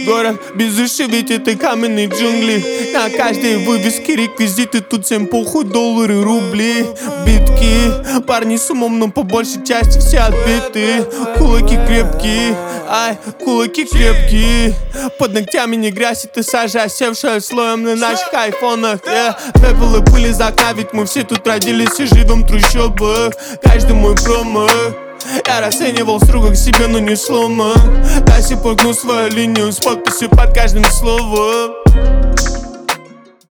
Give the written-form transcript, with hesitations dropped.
Город без уши, ведь это каменные джунгли. На каждой вывеске реквизиты, тут всем похуй, доллары, рубли, битки. Парни с умом, но по большей части все отбиты. Кулаки крепкие, ай, кулаки крепкие. Под ногтями не грязь, это сажа, севшая слоем на наших айфонах. Пепел и пыли за окна, ведь мы все тут родились и живем в трущобах. Каждый мой промах я расценивал строго к себе, но не сломан. До сих пор гну свою линию с подписью под каждым словом.